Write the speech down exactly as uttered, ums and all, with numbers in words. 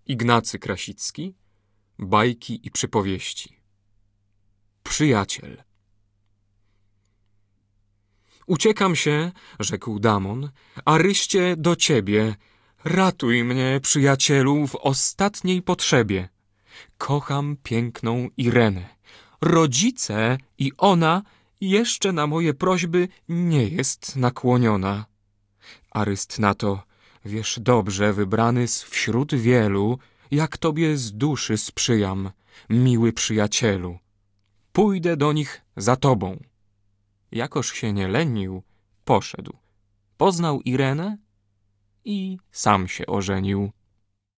Ignacy Krasicki, Bajki i przypowieści. Przyjaciel. Uciekam się, rzekł Damon, Aryście, do ciebie. Ratuj mnie, przyjacielu, w ostatniej potrzebie. Kocham piękną Irenę. Rodzice i ona jeszcze na moje prośby nie jest nakłoniona. Aryst na to, wiesz dobrze, wybrany z wśród wielu, jak tobie z duszy sprzyjam, miły przyjacielu. Pójdę do nich za tobą. Jakoż się nie lenił, poszedł. Poznał Irenę i sam się ożenił.